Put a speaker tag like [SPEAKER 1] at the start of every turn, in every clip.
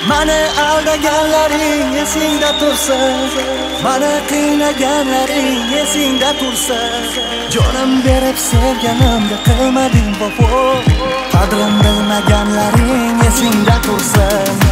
[SPEAKER 1] Mani aldaganlaring esingda tursa, mani qiynaganlaring esingda tursa, jonim berib sevganimga qilmading vafo, qadrim bilmaganlaring esingda tursa.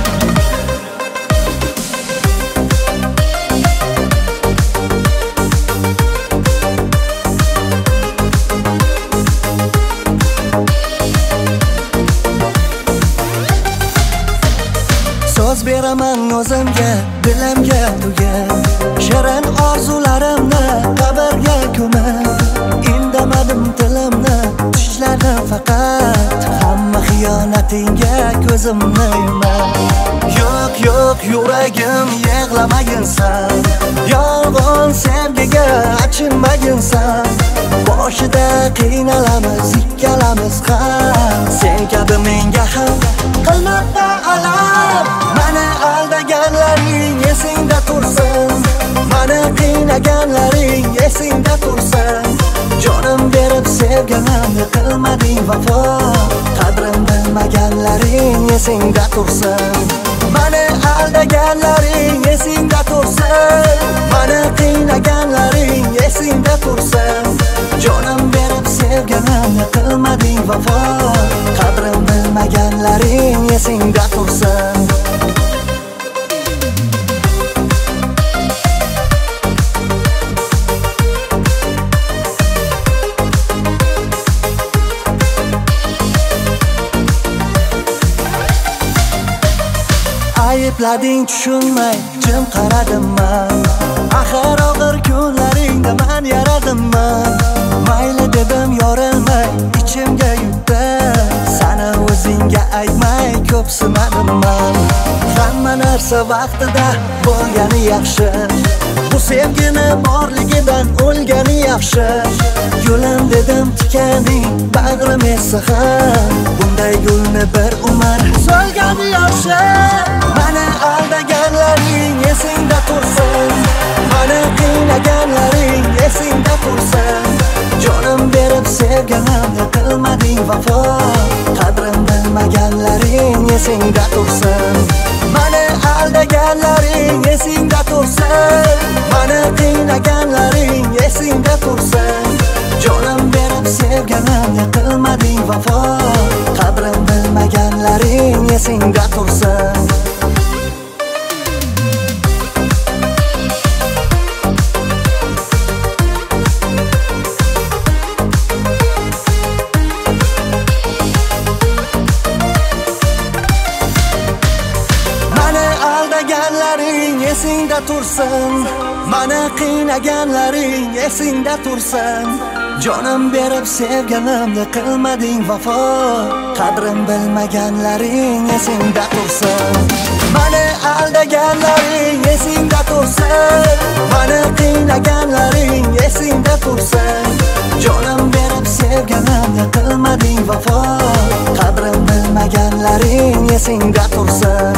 [SPEAKER 1] So'z beraman o'zimga, dilimga tugan shirin orzularimni qabrga ko'mib, indamadim tilimni tishladim faqat, hamma xiyonatingga ko'zimni yumib. Yo'q yo'q yuragim yig'lamaginsan, yolg'on sevgiga achinmaginsan. Boshida qiynalamiz ikkalamiz ham, sen kabi menga ham qilmoqda alam. Mani aldaganlaring esingda tursin, mani qiynaganlaring esingda tursin, jonim berib sevganimga qilmading vafo, qadrim bilmaganlaring esingda tursin. Mani aldaganlaring esingda tursin, mani qiynaganlaring esingda tursin, jonim berib sevganimga qilmading vafo, qadrim bilmaganlaring esingda tursin. Ayıplading tushunmay jim qaradim man, axir og'ir kunlaringda men yaradimman. Mayli dedim yorilmay ichimga yutdi, sana o'zingga aytmay ko'p sinadimman. Hamma narsa vaqtida bo'lgani yaxshi, bu sevgini borligidan o'lgani yaxshi. Gulim dedim tikaning bag'rim esa ham, bunday gulni bir umr so'lgani yaxshi. Mani aldaganlaring esingda tursin, mani qiynaganlaring esingda tursin, jonim berib sevganimga qilmading vafo, qadrim bilmaganlaring esingda tursin. Mani aldaganlaring esingda tursin, mani qiynaganlaring esingda tursin, jonim berib sevganimga qilmading vafo, qadrim bilmaganlaring esingda tursin. Aldaganlaring esingda tursin, mani qiynaganlaring esingda tursin, jonim berib sevganimga qilmading vafo, qadrim bilmaganlaring esingda tursin. Mani aldaganlaring esingda tursin, mani qiynaganlaring esingda tursin, jonim berib sevganimga qilmading vafo, qadrim bilmaganlaring esingda tursin.